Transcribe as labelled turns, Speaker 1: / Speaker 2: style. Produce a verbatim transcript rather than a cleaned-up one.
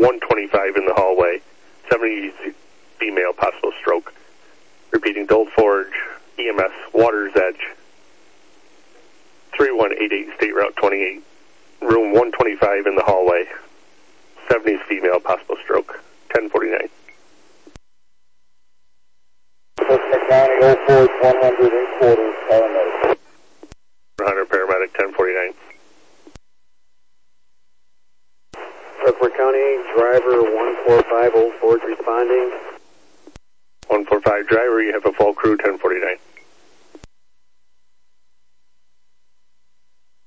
Speaker 1: one twenty-five in the hallway, seventy female, possible stroke. Repeating, Dole Forge, E M S, Water's Edge, three one eight eight, State Route twenty-eight, room one twenty-five in the hallway, seventies female, possible stroke, ten forty-nine.
Speaker 2: County, oh Forge, one hundred and quarters, paramedic.
Speaker 1: one hundred, paramedic, ten forty-nine.
Speaker 2: Rutherford County, driver one four five, Old Forge responding.
Speaker 1: one four five, driver, you have a full crew, ten forty-nine.